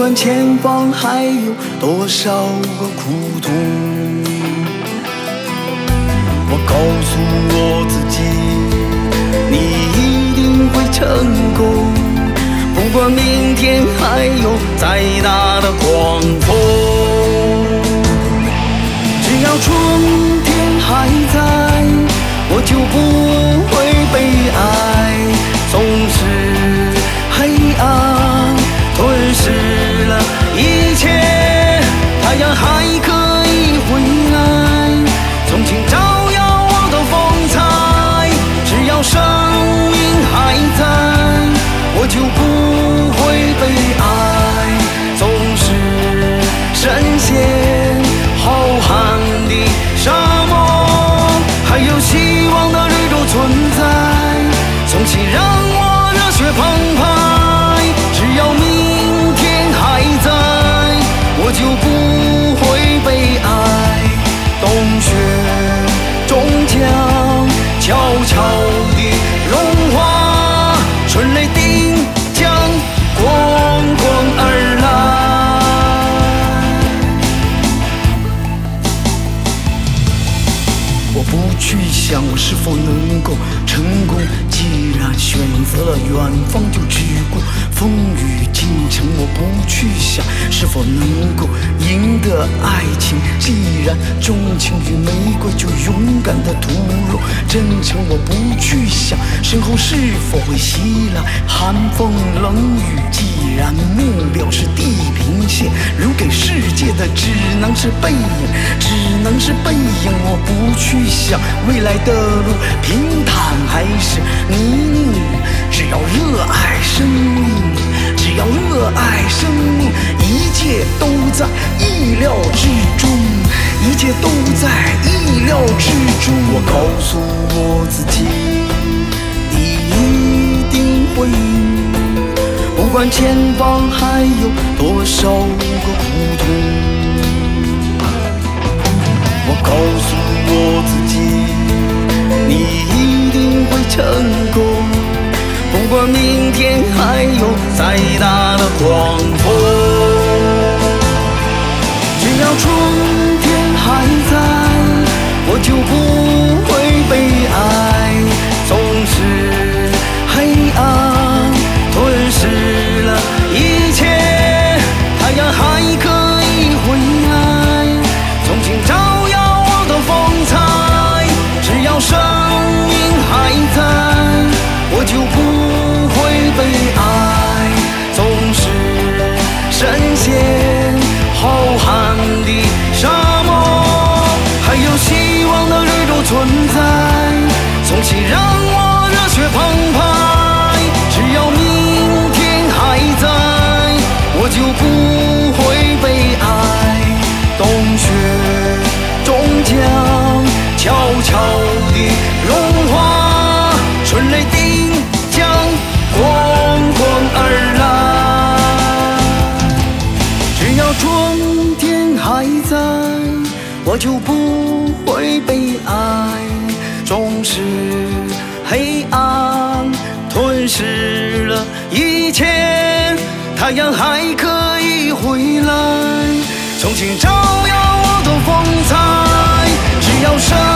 管前方还有多少个苦痛，我告诉我自己，你一定会成功。不管明天还有再大的狂风，只要春天还在，我就不会悲哀。纵使黑暗吞噬了一切，太阳还可以回来，重新照耀我的风采。只要生命还在，我就不会悲哀。纵使深陷浩瀚的沙漠，还有希望的宇宙存在，重新让我热血澎湃。只要明天还在，我就不会悲哀。冬雪终将悄悄地融化，春雷定将滚滚而来。我不去想我是否能够成功，既然选择了远方就只顾风雨进程。我不去想是否能够赢得爱情，既然钟情于玫瑰就勇敢的吐露真诚。我不去想身后是否会袭来寒风冷雨，既然目标是地平线，留给世界的只能是背影，只能是背影。我不去想未来的路平坦还是泥泞，只要热爱生命，只要热爱生命，一切都在意料之中，一切都在意料之中。我告诉我自己，你一定会赢，不管前方还有多少个苦痛。我告诉我自己，你一定会成功，不管明天还有再大的狂风。只要春天还在，我就不会悲哀。纵使黑暗吞噬了一切，太阳还可以回来，重新照耀我的风采。只要生命还在，我就不会悲哀。纵使深陷浩瀚的沙漠，还有希望的宇宙存在，重新让我热血澎湃。只要明天还在，我就不会悲哀。冬雪终将悄悄地融化，春雷定将滚滚而来。只要春天还在，我就不会悲哀。纵使黑暗吞噬了一切，太阳还可以回来，重新照耀我的风采。只要生